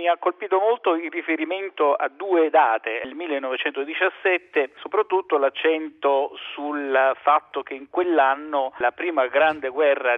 mi ha colpito molto il riferimento a due date, il 1917, soprattutto l'accento sul fatto che in quell'anno la prima grande guerra,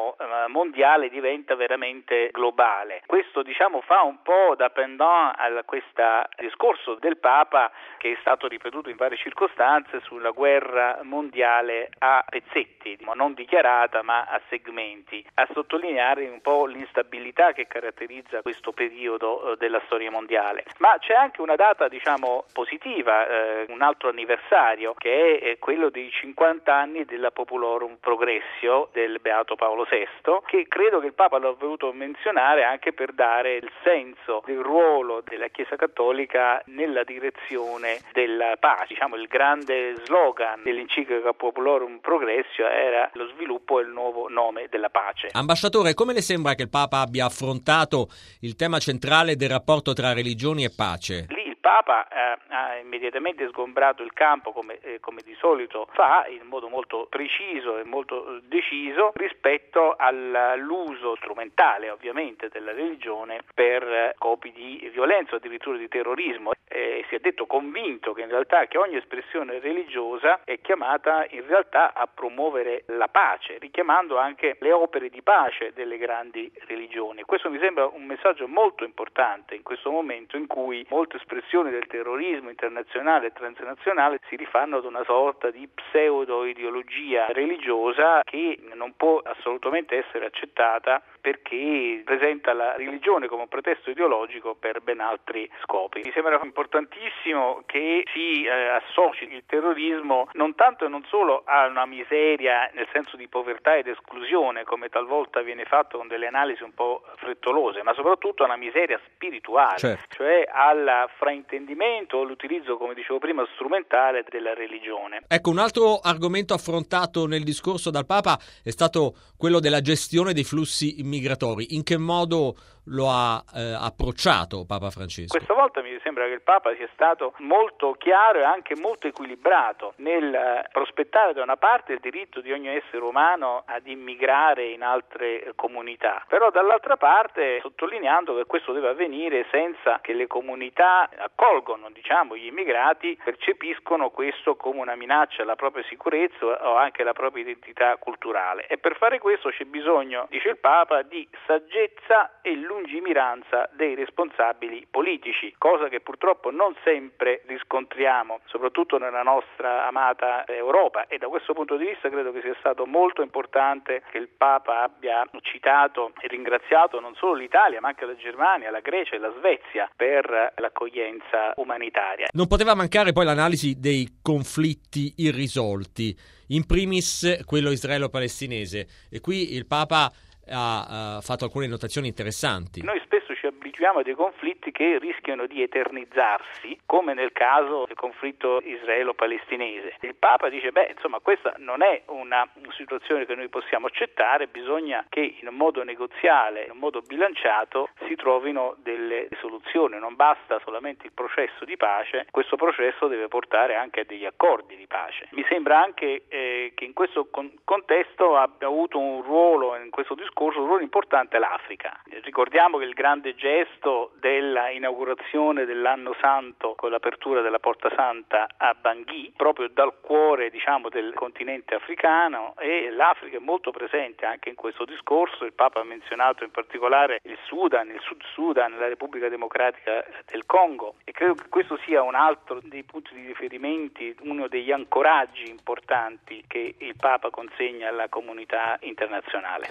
mondiale diventa veramente globale. Questo, fa un po' da pendant a questo discorso del Papa che è stato ripetuto in varie circostanze sulla guerra mondiale a pezzetti, non dichiarata ma a segmenti, a sottolineare un po' l'instabilità che caratterizza questo periodo della storia mondiale. Ma c'è anche una data, positiva, un altro anniversario, che è quello dei 50 anni della Populorum Progressio del Beato Paolo VI, che credo che il Papa l'ha voluto menzionare anche per dare il senso del ruolo della Chiesa Cattolica nella direzione della pace. Il grande slogan dell'enciclica Populorum Progressio era lo sviluppo e il nuovo nome della pace. Ambasciatore, come le sembra che il Papa abbia affrontato il tema centrale del rapporto tra religioni e pace? Il Papa ha immediatamente sgombrato il campo, come di solito fa, in modo molto preciso e molto deciso, rispetto all'uso strumentale, ovviamente, della religione per scopi di violenza o addirittura di terrorismo. Si è detto convinto che in realtà che ogni espressione religiosa è chiamata in realtà a promuovere la pace, richiamando anche le opere di pace delle grandi religioni. Questo mi sembra un messaggio molto importante in questo momento in cui molte espressioni del terrorismo internazionale e transnazionale si rifanno ad una sorta di pseudo-ideologia religiosa che non può assolutamente essere accettata perché presenta la religione come un pretesto ideologico per ben altri scopi. Mi sembra importantissimo che si associ il terrorismo non tanto e non solo a una miseria nel senso di povertà ed esclusione, come talvolta viene fatto con delle analisi un po' frettolose, ma soprattutto a una miseria spirituale, cioè al fraintendimento o all'utilizzo, come dicevo prima, strumentale della religione. Ecco, un altro argomento affrontato nel discorso dal Papa è stato quello della gestione dei flussi migratori. In che modo lo ha approcciato Papa Francesco? Questa volta mi sembra che il Papa sia stato molto chiaro e anche molto equilibrato nel prospettare da una parte il diritto di ogni essere umano ad immigrare in altre comunità, però dall'altra parte sottolineando che questo deve avvenire senza che le comunità accolgono, gli immigrati percepiscono questo come una minaccia alla propria sicurezza o anche alla propria identità culturale. E per fare questo c'è bisogno, dice il Papa, di saggezza e lungimiranza dei responsabili politici, cosa che purtroppo non sempre riscontriamo, soprattutto nella nostra amata Europa, e da questo punto di vista credo che sia stato molto importante che il Papa abbia citato e ringraziato non solo l'Italia ma anche la Germania, la Grecia e la Svezia per l'accoglienza umanitaria. Non poteva mancare poi l'analisi dei conflitti irrisolti, in primis quello israelo-palestinese, e qui il Papa ha fatto alcune notazioni interessanti. Noi spesso ci abituiamo a dei conflitti che rischiano di eternizzarsi, come nel caso del conflitto israelo-palestinese. Il Papa dice, questa non è una situazione che noi possiamo accettare, bisogna che in un modo negoziale, in un modo bilanciato, si trovino delle soluzioni. Non basta solamente il processo di pace, questo processo deve portare anche a degli accordi di pace. Mi sembra anche che in questo contesto abbia avuto un ruolo, in questo discorso, un ruolo importante l'Africa. Ricordiamo che il grande gesto della inaugurazione dell'anno santo con l'apertura della Porta Santa a Bangui, proprio dal cuore del continente africano, e l'Africa è molto presente anche in questo discorso. Il Papa ha menzionato in particolare il Sudan, il Sud Sudan, la Repubblica Democratica del Congo, e credo che questo sia un altro dei punti di riferimenti, uno degli ancoraggi importanti che il Papa consegna alla comunità internazionale.